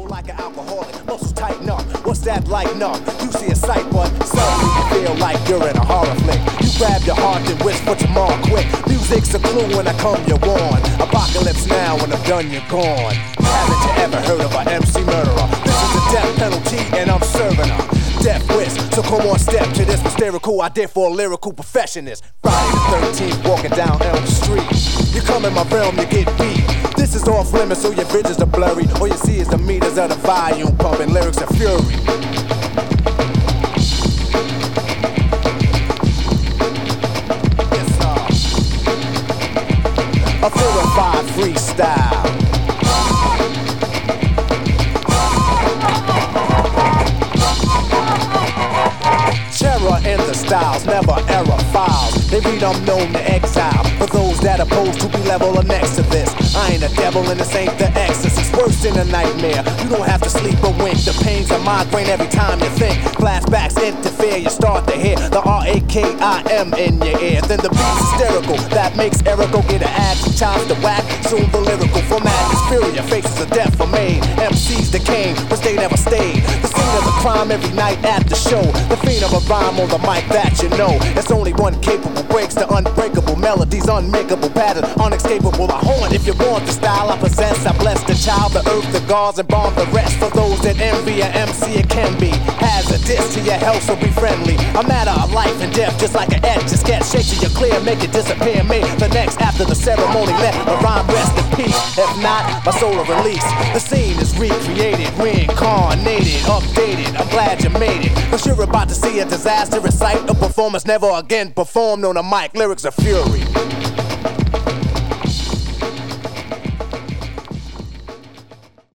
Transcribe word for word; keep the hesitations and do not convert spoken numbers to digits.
like an alcoholic, muscles tighten up. What's that like? No, you see a sight, but suddenly you feel like you're in a horror flick. You grab your heart and wish for tomorrow quick. Music's a clue when I come, you're warned. Apocalypse now, when I'm done, you're gone. Haven't you ever heard of an M C murderer? This is a death penalty and I'm serving her death wish. So come on, step to this hysterical idea for a lyrical perfectionist. Friday the thirteenth, walking down Elm Street. You come in my realm, you get beat. This is off limits, so your visions are blurry. All you see is the meters of the volume pumping, lyrics of fury. Yes, sir. A verified freestyle. Terror in the styles, never error files. They read unknown to exile. For those that oppose to be level or next to this, I ain't a devil and this ain't the exorcist. Worse than a nightmare. You don't have to sleep or wink. The pain's a migraine every time you think. Flashbacks interfere, you start to hear the R A K I M in your ear. Then the beat's hysterical, that makes Eric go get an axe and chops the whack. Soon the lyrical format is furia, faces of death are made. M Cs decaying, but they never stayed. The scene of the crime every night at the show. The fiend of a rhyme on the mic that you know. There's only one capable, breaks the unbreakable melodies, unmakeable pattern, unescapable. I haunt if you want the style I possess. I bless the child, the earth, the gods, and bomb the rest. For those that envy an M C, it can be hazardous to your health, so be friendly. A matter of life and death, just like an etch. Just get shake till you're clear, make it disappear. Make the next after the ceremony, let the rhyme rest in peace. If not, my soul will release. The scene is recreated, reincarnated, updated. I'm glad you made it, cause you're about to see a disastrous sight. A performance never again performed on a mic. Lyrics of fury.